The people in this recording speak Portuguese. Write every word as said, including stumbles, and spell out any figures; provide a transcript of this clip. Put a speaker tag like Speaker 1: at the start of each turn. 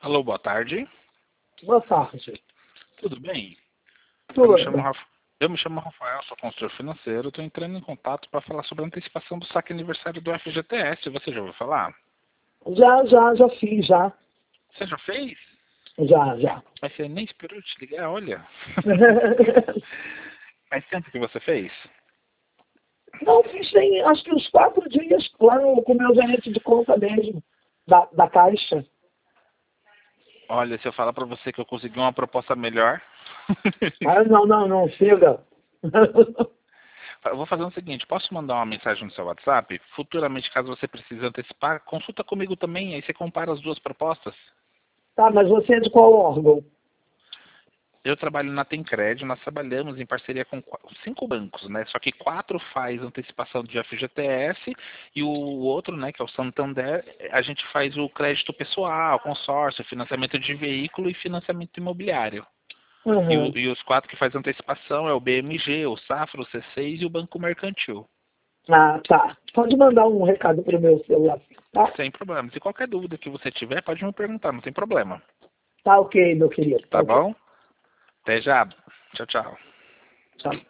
Speaker 1: Alô, boa tarde.
Speaker 2: Boa tarde.
Speaker 1: Tudo bem?
Speaker 2: Tudo.
Speaker 1: Eu me chamo, Raf... Eu me chamo Rafael, sou consultor financeiro. Estou entrando em contato para falar sobre a antecipação do saque aniversário do F G T S. Você já ouviu falar?
Speaker 2: Já, já, já fiz, já.
Speaker 1: Você já fez?
Speaker 2: Já, já.
Speaker 1: Mas você nem esperou te ligar, olha. Faz tempo que você fez?
Speaker 2: Não, fiz tem acho que uns quatro dias lá no, com o meu gerente de conta mesmo, da, da Caixa.
Speaker 1: Olha, se eu falar para você que eu consegui uma proposta melhor...
Speaker 2: Ah, não, não, não, chega.
Speaker 1: Eu vou fazer o seguinte, posso mandar uma mensagem no seu WhatsApp? Futuramente, caso você precise antecipar, consulta comigo também, aí você compara as duas propostas.
Speaker 2: Tá, mas você é de qual órgão?
Speaker 1: Eu trabalho na Tencred, nós trabalhamos em parceria com quatro, cinco bancos, né? Só que quatro faz antecipação de F G T S e o outro, né, que é o Santander, a gente faz o crédito pessoal, consórcio, financiamento de veículo e financiamento imobiliário. E,
Speaker 2: Uhum.
Speaker 1: o, e os quatro que faz antecipação é o B M G, o Safra, o C seis e o Banco Mercantil.
Speaker 2: Ah, tá. Pode mandar um recado pro meu celular, tá?
Speaker 1: Sem problema. Se qualquer dúvida que você tiver, pode me perguntar, não tem problema.
Speaker 2: Tá ok, meu querido, tá
Speaker 1: Tá
Speaker 2: ok.
Speaker 1: bom? Até já. Tchau, tchau.
Speaker 2: Tchau.